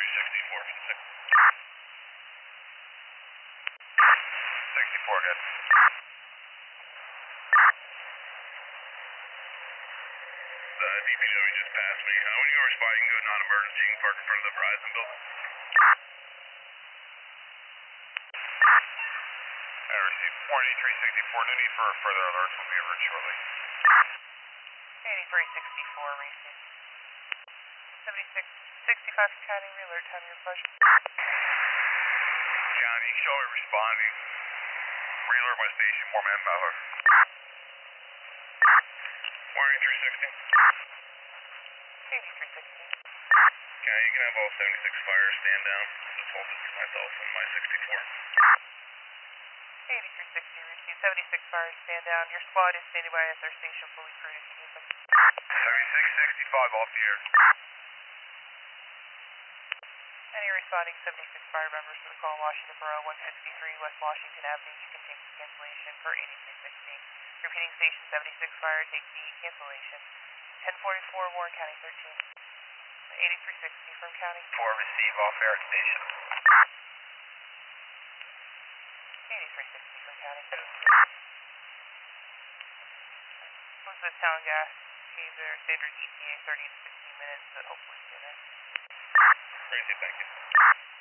7364. 64 again. The DPW just passed me. When you go respond, you can go non-emergency. You can park in front of the Verizon building. I received 48364. No need for further alerts. We'll be over shortly. 8364, receive. 7665 County, re-alert time, your pleasure. County, show me responding. Re-alert my station, more manpower. 48360. 8360. County, you can have all 76 fires stand down. Just hold it for myself and my 64. 8360, receive. 76 fires, stand down. Your squad is standing by at their station, fully crewed if you need them. 7665 off the air. Any responding 76 fire members to the call Washington Borough 163 West Washington Avenue, you can take the cancellation for 8360. Repeating station 76 fire, take the cancellation. 1044 Warren County 13. 8360 from County. 4 receive off air at station. 8360 from County. Elizabeth Town Gas, Hazer, standard ETA 30 to 15 minutes, but hopefully sooner. Crazy, thank you.